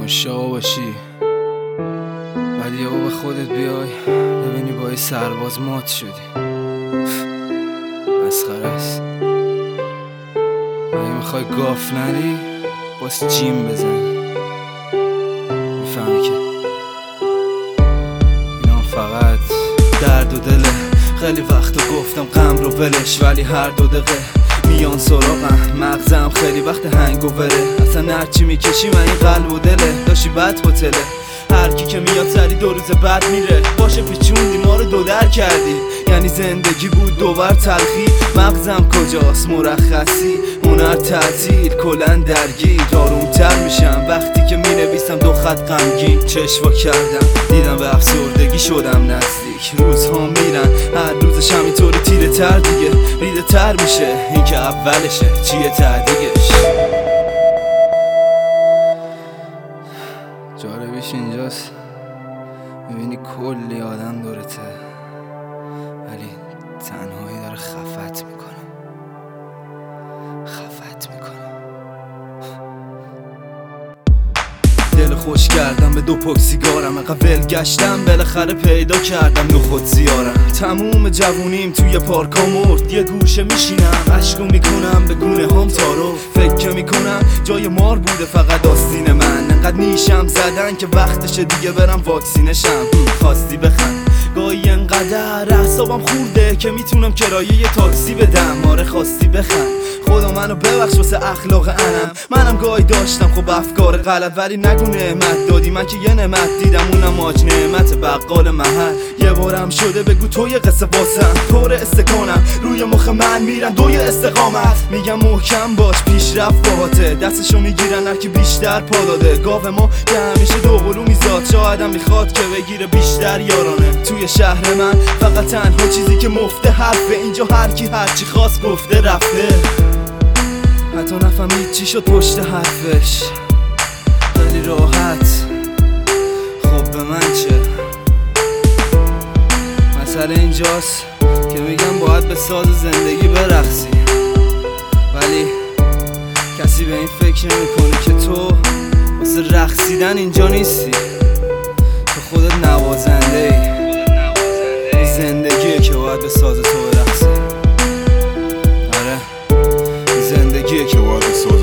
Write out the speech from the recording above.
مشتاق باشی بعد یهو به خودت بیای ببینی با یه سرباز مات شدی. مسخره است. اگه میخوای گاف نری باز جیم بزنی. میفهمی که اینا فقط درد و دله. خیلی وقتا گفتم غم رو ولش، ولی هر 2 دقیقه میان سراغم. مغزم خیلی وقت هنگ و وره. اصلا هرچی میکشی من این قلب و دله. داشتی بد هتله، هر کی که میاد سری 2 روز بعد میره. باشه پیچوندی ما رو 2 در کردی. یعنی زندگی بود 2 بار تلخی. مغزم کجاست مرخصی، هنر تعطیل کلن درگیر. آرومتر میشم وقتی که مینویسم 2 خط غمگین. چشوا کردم دیدم به افسردگی شدم نزدیک. روزها میرن هر روزش همینطوری تیره تر دیگه. ریده تر میشه این که اولشه چیه تعدیگش. جالبیش اینجاست میبینی کلی آدم دورته ولی تنهایی داره خفت میکنه. دل خوش کردم به 2 پاک سیگارم. انقدر ول گشتم بالاخره پیدا کردم نخود زیارم. تموم جوونیم توی پارکا مرد. یه گوشه میشینم عشقو میکنم به گونه هم تارو. فکر میکنم جای مار بوده فقط آستین من. انقدر نیشم زدن که وقتشه دیگه برم واکسینشم. خواستی بخند گاهی انقدر اعصابم خورده که میتونم کرایه یه تاکسی بدم. آره خواستی بخند خدا منو ببخش واسه اخلاق منم گاهی داشتم خب افکار غلط. ولی نگو نعمت دادی، من که یه نعمت دیدم اونم آج نعمت بقال محل. یه بارم شده بگو تو یه قصه واسم. پر استکانم روی مخ من میرن 2 استقامت. میگم محکم باش پیشرفت باهاته. دستشو میگیرن هر کی بیشتر پا داده. گاو ما که همیشه 2 قلو میزاد. شایدم میخواد که بگیره بیشتر یارانه. توی شهر من فقط تنها چیزی که مفته حرفه. اینجا هر کی هرچی خواست گفته رفته. حتی نفهمید چی شد پشت حرفش. خیلی راحت خب به من چه. مسئله اینجاست که میگم باید به ساز زندگی برقصی، ولی کسی به این فکر نمیکنه که تو واسه رقصیدن اینجا نیستی. تو خودت نوازنده ای. زندگیه که باید به ساز تو برقصی. زندگیه که باید به